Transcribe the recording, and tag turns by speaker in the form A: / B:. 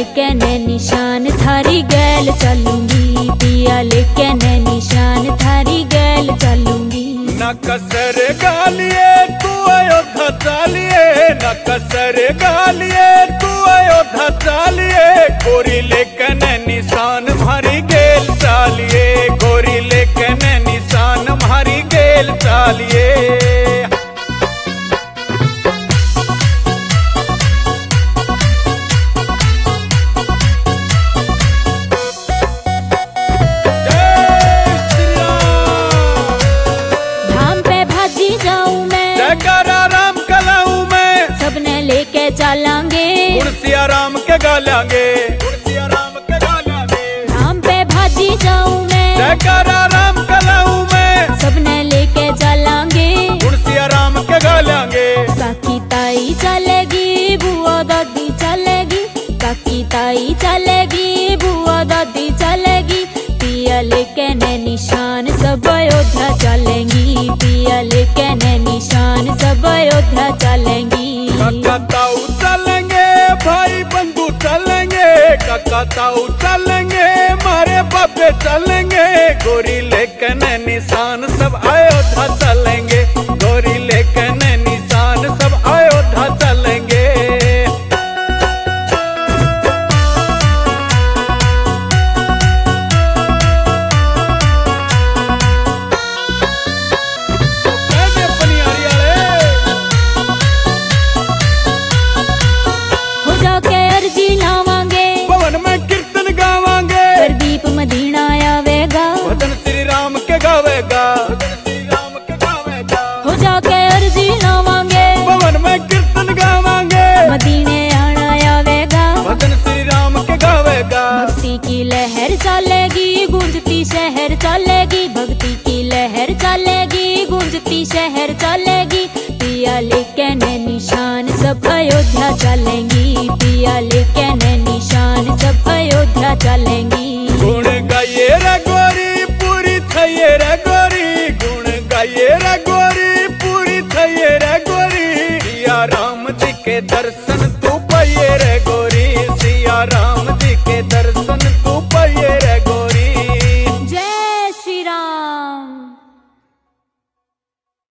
A: लेके ने निशान थारी गैल चलूंगी, पिया लेके ने निशान थारी गैल चलूंगी।
B: न कसर गालिए तू अयोध्या चालिए, न कसर गालिए तू अयोध्या चालिए, गोरी लेके ने निशान मारी गेल चालिए, गोरी लेके ने निशान मारी गेल चालिए।
A: चलेंगे
B: गुड़सिया राम के गालेंगे, गुड़सिया राम के गालेंगे,
A: धाम पे भाजी जाऊं मैं,
B: जयकारा राम कलाऊं मैं,
A: सबने लेके चलेंगे
B: गुड़सिया राम के गालेंगे।
A: काकी ताई चलेगी, बुआ दादी चलेगी, काकी ताई चलेगी, बुआ दादी चलेगी, पिया लेके ने निशान सब अयोध्या चलेंगी, पिया लेके ने निशान सब अयोध्या चलेंगी।
B: काका ताऊ चलेंगे, भाई बंधु चलेंगे, काका ताऊ चलेंगे, मारे बाबे चलेंगे, गोरी लेके ने निशान सब अयोध्या चलेंगे, गोरी लेके ने निशान सब अयोध्या चलेंगे। भजन श्री राम के गावेगा, श्री राम के गावेगा,
A: हो जाके अर्जी लावांगे,
B: भवन में कीर्तन गावांगे,
A: मदीने आना आवेगा,
B: भजन श्री राम के गावेगा।
A: भक्ति की लहर चलेगी, गूंजती शहर चलेगी, भक्ति की लहर चलेगी, गूंजती शहर चलेगी, पिया लेके ने निशान सब अयोध्या चलेंगी, पिया लेके